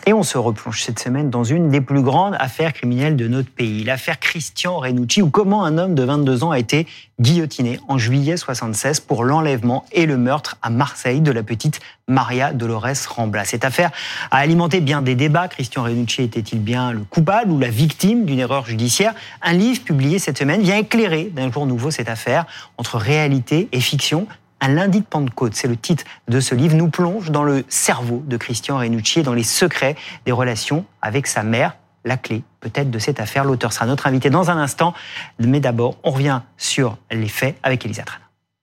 Et on se replonge cette semaine dans une des plus grandes affaires criminelles de notre pays, l'affaire Christian Renucci, ou comment un homme de 22 ans a été guillotiné en juillet 76 pour l'enlèvement et le meurtre à Marseille de la petite Maria Dolores Rambla. Cette affaire a alimenté bien des débats. Christian Renucci était-il bien le coupable ou la victime d'une erreur judiciaire ? Un livre publié cette semaine vient éclairer d'un jour nouveau cette affaire entre réalité et fiction. Un lundi de Pentecôte, c'est le titre de ce livre, nous plonge dans le cerveau de Christian Renucci et dans les secrets des relations avec sa mère. La clé, peut-être, de cette affaire. L'auteur sera notre invité dans un instant. Mais d'abord, on revient sur les faits avec Elisa Trana.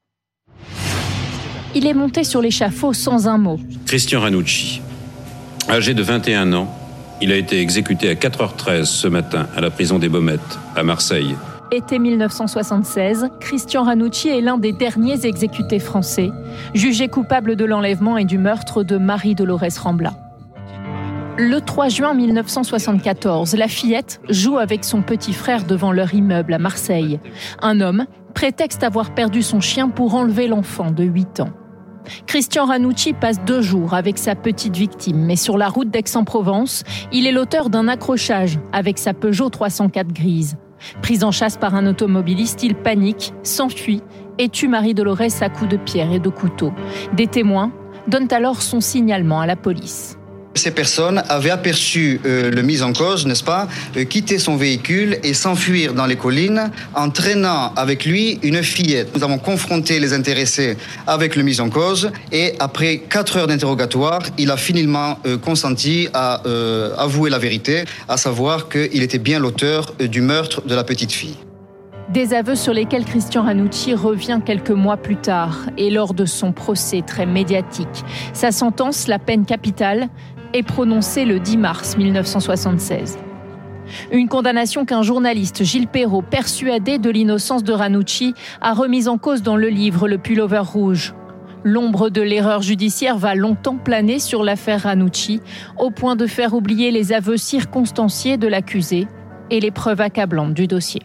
Il est monté sur l'échafaud sans un mot. Christian Renucci, âgé de 21 ans, il a été exécuté à 4h13 ce matin à la prison des Baumettes, à Marseille. Été 1976, Christian Renucci est l'un des derniers exécutés français, jugé coupable de l'enlèvement et du meurtre de Marie Dolores Rambla. Le 3 juin 1974, la fillette joue avec son petit frère devant leur immeuble à Marseille. Un homme prétexte avoir perdu son chien pour enlever l'enfant de 8 ans. Christian Renucci passe 2 jours avec sa petite victime, mais sur la route d'Aix-en-Provence, il est l'auteur d'un accrochage avec sa Peugeot 304 grise. Pris en chasse par un automobiliste, il panique, s'enfuit et tue Marie Dolores à coups de pierre et de couteau. Des témoins donnent alors son signalement à la police. Ces personnes avaient aperçu le mis en cause, n'est-ce pas, quitter son véhicule et s'enfuir dans les collines en traînant avec lui une fillette. Nous avons confronté les intéressés avec le mis en cause et après 4 heures d'interrogatoire, il a finalement consenti à avouer la vérité, à savoir qu'il était bien l'auteur du meurtre de la petite fille. Des aveux sur lesquels Christian Renucci revient quelques mois plus tard et lors de son procès très médiatique. Sa sentence, la peine capitale, est prononcée le 10 mars 1976. Une condamnation qu'un journaliste, Gilles Perrault, persuadé de l'innocence de Renucci, a remise en cause dans le livre Le Pullover rouge. L'ombre de l'erreur judiciaire va longtemps planer sur l'affaire Renucci, au point de faire oublier les aveux circonstanciés de l'accusé et les preuves accablantes du dossier.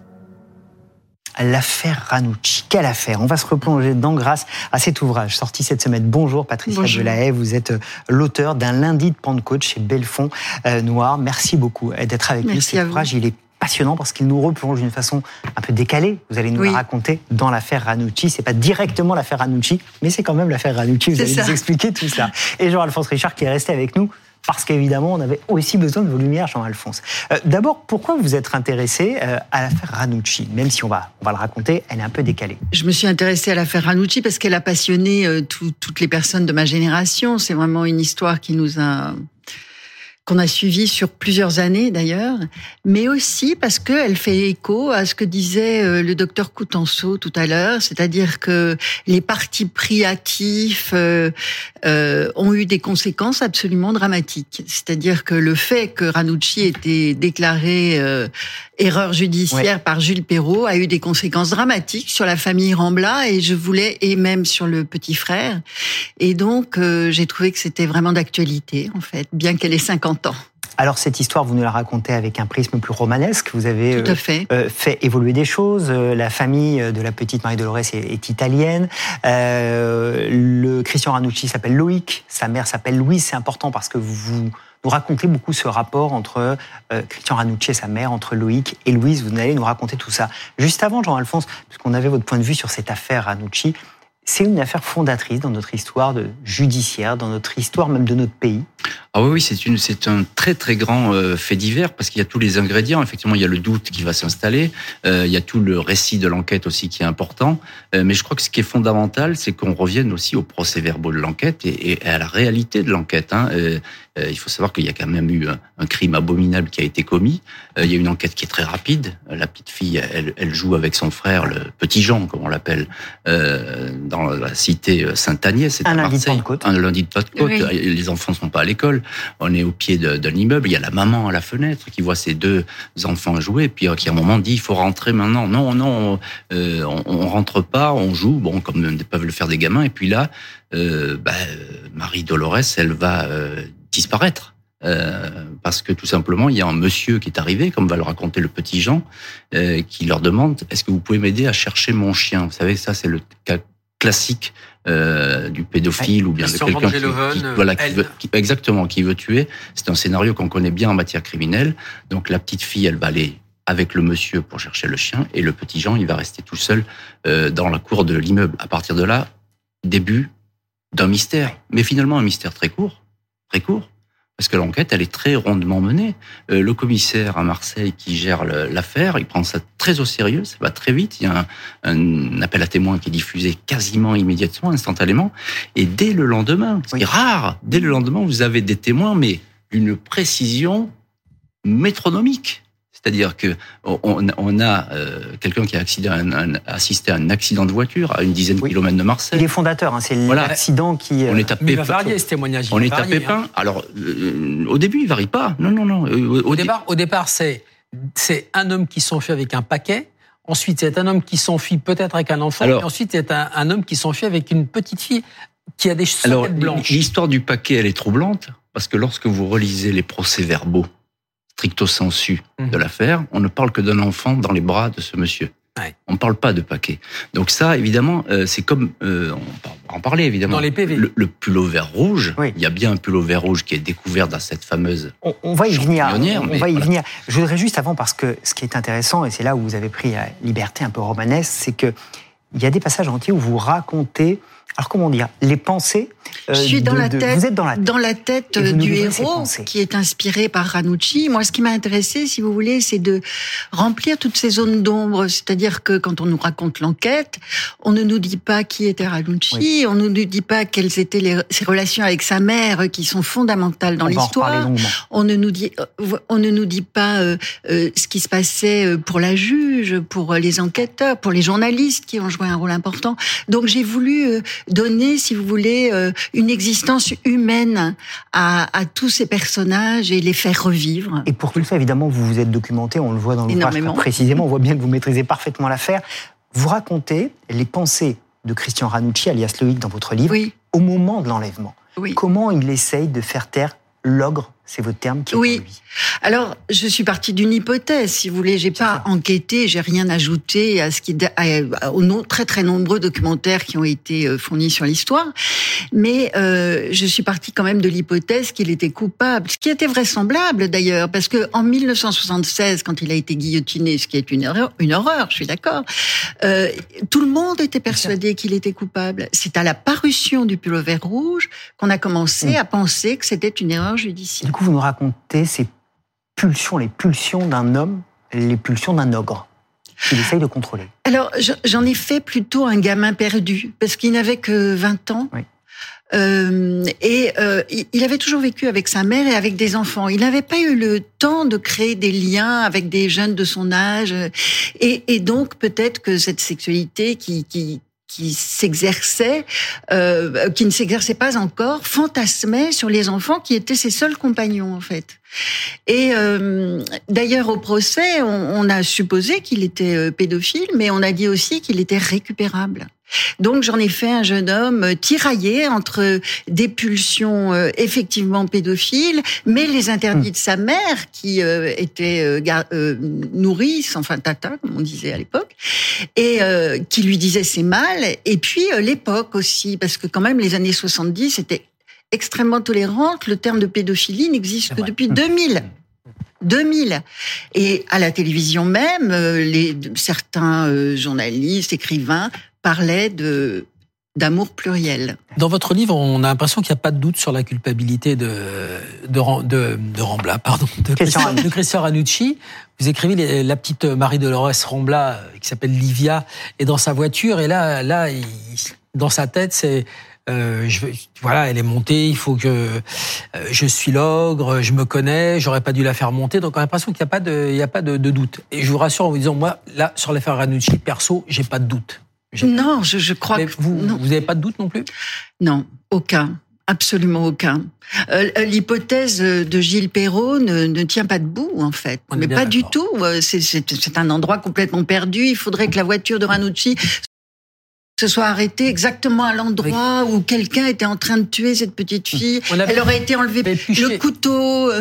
L'affaire Renucci, quelle affaire ? On va se replonger dedans grâce à cet ouvrage sorti cette semaine. Bonjour Patricia Delahaye, vous êtes l'auteur d'un lundi de Pentecôte chez Belfond Noir. Merci beaucoup d'être avec nous. Cet ouvrage, il est passionnant parce qu'il nous replonge d'une façon un peu décalée. Vous allez nous la raconter dans l'affaire Renucci. C'est pas directement l'affaire Renucci, mais c'est quand même l'affaire Renucci. Vous allez nous expliquer tout ça. Et Jean-Alphonse Richard qui est resté avec nous parce qu'évidemment, on avait aussi besoin de vos lumières, Jean-Alphonse. D'abord, pourquoi vous êtes intéressé à l'affaire Renucci ? Même si on va le raconter, elle est un peu décalée. Je me suis intéressée à l'affaire Renucci parce qu'elle a passionné toutes les personnes de ma génération. C'est vraiment une histoire qu'on a suivi sur plusieurs années d'ailleurs, mais aussi parce qu'elle fait écho à ce que disait le docteur Coutenceau tout à l'heure, c'est-à-dire que les partis pris hâtifs ont eu des conséquences absolument dramatiques. C'est-à-dire que le fait que Renucci ait été déclaré erreur judiciaire par Jules Perrault a eu des conséquences dramatiques sur la famille Rambla et même sur le petit frère. Et donc, j'ai trouvé que c'était vraiment d'actualité, en fait, bien qu'elle ait 50 ans. Alors, cette histoire, vous nous la racontez avec un prisme plus romanesque. Vous avez fait évoluer des choses. La famille de la petite Marie Dolores est italienne. Le Christian Renucci s'appelle Loïc. Sa mère s'appelle Louise. C'est important parce que vous nous racontez beaucoup ce rapport entre Christian Renucci et sa mère, entre Loïc et Louise. Vous allez nous raconter tout ça. Juste avant, Jean-Alphonse, puisqu'on avait votre point de vue sur cette affaire Renucci, c'est une affaire fondatrice dans notre histoire judiciaire, dans notre histoire même de notre pays. Ah oui, c'est un très très grand fait divers parce qu'il y a tous les ingrédients. Effectivement, il y a le doute qui va s'installer, il y a tout le récit de l'enquête aussi qui est important. Mais je crois que ce qui est fondamental, c'est qu'on revienne aussi aux procès-verbaux de l'enquête et à la réalité de l'enquête. Il faut savoir qu'il y a quand même eu un crime abominable qui a été commis. Il y a une enquête qui est très rapide. La petite fille, elle joue avec son frère, le petit Jean, comme on l'appelle, dans la cité Saint-Agnès, c'est à Marseille. Un lundi de Pentecôte. Les enfants ne sont pas à l'école. On est au pied d'un immeuble. Il y a la maman à la fenêtre qui voit ses 2 enfants jouer, puis qui à un moment dit il faut rentrer maintenant. Non, on rentre pas, on joue. Bon, comme peuvent le faire des gamins. Et puis là, Marie Dolores, elle va disparaître. Parce que tout simplement, il y a un monsieur qui est arrivé, comme va le raconter le petit Jean, qui leur demande « Est-ce que vous pouvez m'aider à chercher mon chien ?» Vous savez, ça, c'est le cas classique du pédophile ou bien de quelqu'un qui veut tuer. C'est un scénario qu'on connaît bien en matière criminelle. Donc la petite fille, elle va aller avec le monsieur pour chercher le chien, et le petit Jean, il va rester tout seul dans la cour de l'immeuble. À partir de là, début d'un mystère, mais finalement un mystère très court, parce que l'enquête, elle est très rondement menée. Le commissaire à Marseille qui gère l'affaire, il prend ça très au sérieux, ça va très vite. Il y a un appel à témoins qui est diffusé quasiment immédiatement, instantanément, et dès le lendemain, c'est rare, dès le lendemain, vous avez des témoins, mais d'une précision métronomique. C'est-à-dire que on a quelqu'un qui a assisté à un accident de voiture à une dizaine de kilomètres de Marseille. Il est fondateur, c'est l'accident qui... On est à Pépin. Il va varier ce témoignage. On est à Pépin. Alors, au début, il varie pas. Non. Au départ, c'est un homme qui s'enfuit avec un paquet. Ensuite, c'est un homme qui s'enfuit peut-être avec un enfant. Et ensuite, c'est un homme qui s'enfuit avec une petite fille qui a des sourcils blanches. L'histoire du paquet, elle est troublante, parce que lorsque vous relisez les procès-verbaux stricto sensu de l'affaire, on ne parle que d'un enfant dans les bras de ce monsieur. Ouais. On ne parle pas de paquet. Donc ça, évidemment, c'est comme... on va en parler, évidemment. Dans les PV. Le pullover rouge, il y a bien un pullover rouge qui est découvert dans cette fameuse... On va y venir. On va y venir. Je voudrais juste avant, parce que ce qui est intéressant, et c'est là où vous avez pris la liberté un peu romanesque, c'est qu'il y a des passages entiers où vous racontez... Alors comment dire, les pensées. Je suis dans la tête. Vous êtes dans la tête du héros qui est inspiré par Ranucci. Moi, ce qui m'a intéressé, si vous voulez, c'est de remplir toutes ces zones d'ombre. C'est-à-dire que quand on nous raconte l'enquête, on ne nous dit pas qui était Ranucci, on ne nous dit pas quelles étaient ses relations avec sa mère, qui sont fondamentales dans l'histoire. On ne nous dit pas ce qui se passait pour la juge, pour les enquêteurs, pour les journalistes qui ont joué un rôle important. Donc j'ai voulu donner, si vous voulez, une existence humaine à tous ces personnages et les faire revivre. Et pour tout ça, évidemment, vous vous êtes documenté, on le voit dans l'ouvrage précisément, on voit bien que vous maîtrisez parfaitement l'affaire. Vous racontez les pensées de Christian Ranucci, alias Loïc, dans votre livre, au moment de l'enlèvement. Oui. Comment il essaye de faire taire l'ogre, c'est votre terme, qui est en lui. Alors, je suis partie d'une hypothèse, si vous voulez. J'ai pas enquêté, j'ai rien ajouté aux très très nombreux documentaires qui ont été fournis sur l'histoire. Mais je suis partie quand même de l'hypothèse qu'il était coupable, ce qui était vraisemblable d'ailleurs, parce que en 1976, quand il a été guillotiné, ce qui est une horreur, je suis d'accord, tout le monde était persuadé qu'il était coupable. C'est à la parution du pullover rouge qu'on a commencé à penser que c'était une erreur judiciaire. Du coup, vous nous racontez ces pulsions, les pulsions d'un homme, les pulsions d'un ogre qu'il essaye de contrôler. Alors, j'en ai fait plutôt un gamin perdu, parce qu'il n'avait que 20 ans. Oui. Il avait toujours vécu avec sa mère et avec des enfants. Il n'avait pas eu le temps de créer des liens avec des jeunes de son âge. Et donc, peut-être que cette sexualité qui s'exerçait, qui ne s'exerçait pas encore, fantasmait sur les enfants qui étaient ses seuls compagnons, en fait. Et d'ailleurs, au procès, on a supposé qu'il était pédophile, mais on a dit aussi qu'il était récupérable. Donc, j'en ai fait un jeune homme tiraillé entre des pulsions effectivement pédophiles, mais les interdits de sa mère, qui était nourrice, enfin tata, comme on disait à l'époque, et qui lui disait c'est mal. Et puis, l'époque aussi, parce que quand même, les années 70, c'était extrêmement tolérante. Le terme de pédophilie n'existe que depuis 2000. Et à la télévision même, certains journalistes, écrivains parlaient d'amour pluriel. Dans votre livre, on a l'impression qu'il n'y a pas de doute sur la culpabilité de Christian Ranucci. Vous écrivez la petite Marie-Dolores Rambla, qui s'appelle Livia, est dans sa voiture, et là, dans sa tête, c'est elle est montée, il faut que je suis l'ogre, je me connais, j'aurais pas dû la faire monter. Donc on a l'impression qu'il n'y a pas de doute. Et je vous rassure en vous disant, moi, là, sur l'affaire Ranucci, perso, j'ai pas de doute. Non, je crois que... Vous n'avez pas de doute non plus ? Non, aucun. Absolument aucun. L'hypothèse de Gilles Perrault ne tient pas debout, en fait. Mais pas du tout. C'est un endroit complètement perdu. Il faudrait que la voiture de Ranucci se soit arrêtée exactement à l'endroit où quelqu'un était en train de tuer cette petite fille. Elle aurait été enlevée, le couteau...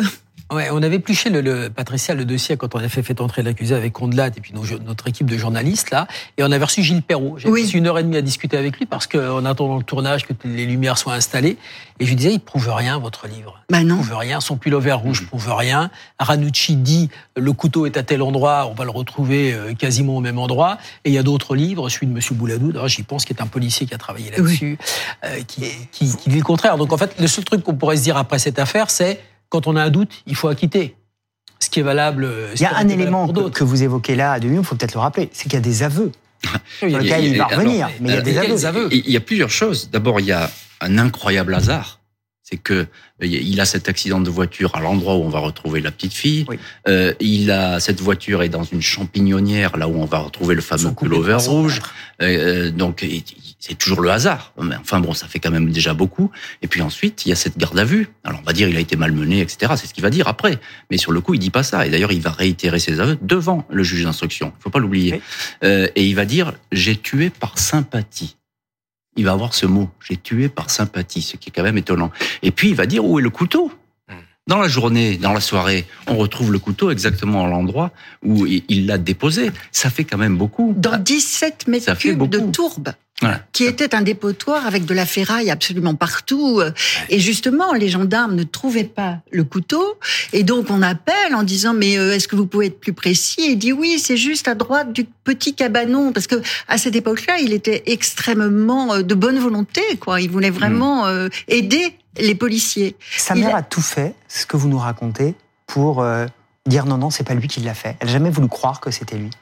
Ouais, on avait épluché Patricia, le dossier quand on a fait entrer l'accusé avec Condelat et puis notre équipe de journalistes là, et on avait reçu Gilles Perrault. J'ai passé 1h30 à discuter avec lui parce qu'en attendant le tournage, que les lumières soient installées, et je lui disais, il prouve rien votre livre. Bah non. Il prouve rien. Son pull-over rouge prouve rien. Ranucci dit le couteau est à tel endroit, on va le retrouver quasiment au même endroit. Et il y a d'autres livres, celui de Monsieur Bouladou, d'ailleurs j'y pense, qui est un policier qui a travaillé là-dessus, qui dit le contraire. Donc en fait, le seul truc qu'on pourrait se dire après cette affaire, c'est quand on a un doute, il faut acquitter. Ce qui est valable. Il y a un élément que vous évoquez là, à demi, il faut peut-être le rappeler, c'est qu'il y a des aveux. Sur lequel il va revenir, mais il y a des aveux. Il y a plusieurs choses. D'abord, il y a un incroyable hasard. C'est que il a cet accident de voiture à l'endroit où on va retrouver la petite fille. Oui. Cette voiture est dans une champignonnière, là où on va retrouver le fameux pullover rouge. Donc, c'est toujours le hasard. Mais enfin bon, ça fait quand même déjà beaucoup. Et puis ensuite, il y a cette garde à vue. Alors on va dire, il a été malmené, etc. C'est ce qu'il va dire après. Mais sur le coup, il dit pas ça. Et d'ailleurs, il va réitérer ses aveux devant le juge d'instruction. Il faut pas l'oublier. Oui. Et il va dire, j'ai tué par sympathie. Il va avoir ce mot, j'ai tué par sympathie, ce qui est quand même étonnant. Et puis il va dire, où est le couteau ? Dans la journée, dans la soirée, on retrouve le couteau exactement à l'endroit où il l'a déposé. Ça fait quand même beaucoup. Dans 17 mètres cubes de tourbe. Voilà. Qui était un dépotoir avec de la ferraille absolument partout. Et justement, les gendarmes ne trouvaient pas le couteau. Et donc, on appelle en disant, mais est-ce que vous pouvez être plus précis ? Et il dit, oui, c'est juste à droite du petit cabanon. Parce que à cette époque-là, il était extrêmement de bonne volonté, quoi. Il voulait vraiment aider les policiers. Sa mère a tout fait, ce que vous nous racontez, pour dire non, c'est pas lui qui l'a fait. Elle n'a jamais voulu croire que c'était lui.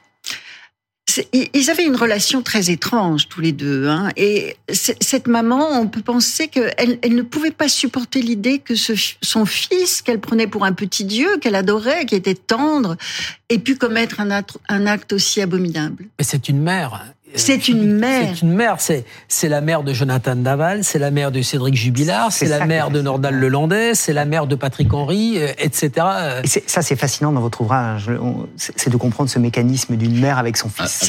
Ils avaient une relation très étrange, tous les deux. Hein. Et cette maman, on peut penser qu'elle ne pouvait pas supporter l'idée que son fils, qu'elle prenait pour un petit dieu, qu'elle adorait, qui était tendre, ait pu commettre un acte aussi abominable. Mais c'est une mère. C'est une mère. C'est une mère. C'est la mère de Jonathan Daval, c'est la mère de Cédric Jubilard, c'est la mère de Nordal Lelandais, c'est la mère de Patrick Henry, etc. Et ça, c'est fascinant dans votre ouvrage. C'est de comprendre ce mécanisme d'une mère avec son fils.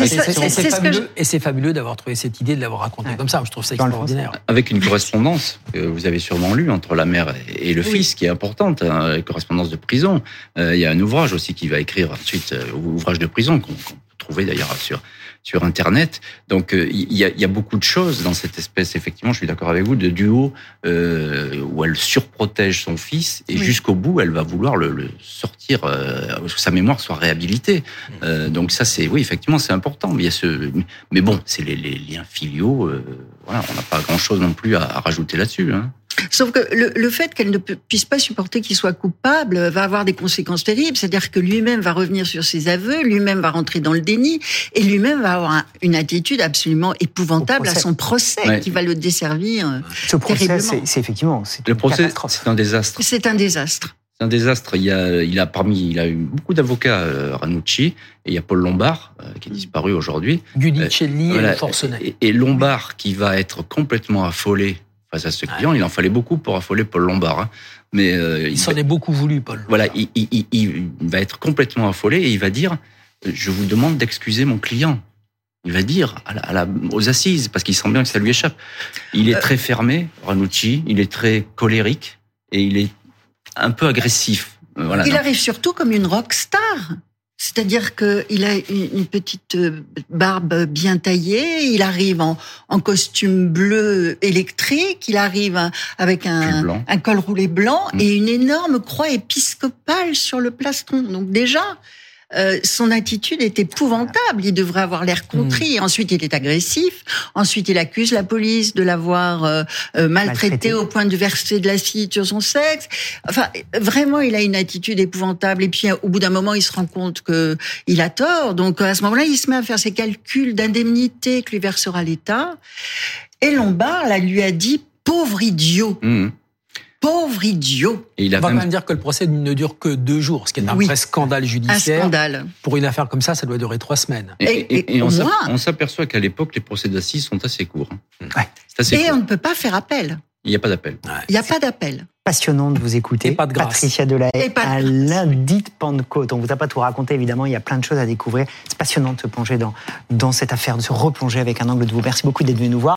C'est fabuleux d'avoir trouvé cette idée, de l'avoir raconté comme ça. Je trouve ça extraordinaire. Avec une correspondance que vous avez sûrement lue entre la mère et le fils, qui est importante, une correspondance de prison. Il y a un ouvrage aussi qui va écrire ensuite, ouvrage de prison qu'on peut trouver d'ailleurs sur Internet. Donc, il y a beaucoup de choses dans cette espèce, effectivement, je suis d'accord avec vous, de duo où elle surprotège son fils et jusqu'au bout, elle va vouloir le sortir, que sa mémoire soit réhabilitée. Donc ça, effectivement, c'est important. Mais bon, c'est les liens filiaux. Voilà, on n'a pas grand-chose non plus à rajouter là-dessus. Hein. Sauf que le fait qu'elle ne puisse pas supporter qu'il soit coupable va avoir des conséquences terribles. C'est-à-dire que lui-même va revenir sur ses aveux, lui-même va rentrer dans le déni, et lui-même va avoir une attitude absolument épouvantable à son procès, qui va le desservir. Ce procès, c'est effectivement... Le procès, c'est un désastre. C'est un désastre. C'est un désastre. Il a eu beaucoup d'avocats, Ranucci, et il y a Paul Lombard, qui est disparu aujourd'hui. Guidicelli et Forcenet. Et Lombard, qui va être complètement affolé face à ce client. Il en fallait beaucoup pour affoler Paul Lombard. Hein. Mais il s'en est beaucoup voulu, Paul. Voilà, il va être complètement affolé et il va dire, je vous demande d'excuser mon client. Il va dire aux assises, parce qu'il sent bien que ça lui échappe. Il est très fermé, Ranucci, il est très colérique et il est un peu agressif. Voilà, il arrive surtout comme une rockstar. C'est-à-dire qu'il a une petite barbe bien taillée, il arrive en costume bleu électrique, il arrive avec un col roulé blanc et une énorme croix épiscopale sur le plastron. Donc déjà, son attitude est épouvantable. Il devrait avoir l'air contrit. Ensuite, il est agressif. Ensuite, il accuse la police de l'avoir maltraité au point de verser de l'acide sur son sexe. Enfin, vraiment, il a une attitude épouvantable. Et puis, au bout d'un moment, il se rend compte que il a tort. Donc, à ce moment-là, il se met à faire ses calculs d'indemnité que lui versera l'État. Et Lombard, là, lui a dit « pauvre idiot ». Pauvre idiot. Et on va quand même dire que le procès ne dure que 2 jours, ce qui est un vrai scandale judiciaire. Un scandale. Pour une affaire comme ça doit durer 3 semaines. Et on s'aperçoit qu'à l'époque, les procès d'assises sont assez courts. On ne peut pas faire appel. Il n'y a pas d'appel. Il n'y a pas d'appel. Passionnant de vous écouter. Et pas de grâce. Patricia Delahaye, à lundi de Pentecôte. On ne vous a pas tout raconté, évidemment. Il y a plein de choses à découvrir. C'est passionnant de se plonger dans cette affaire, de se replonger avec un angle nouveau. Merci beaucoup d'être venu nous voir.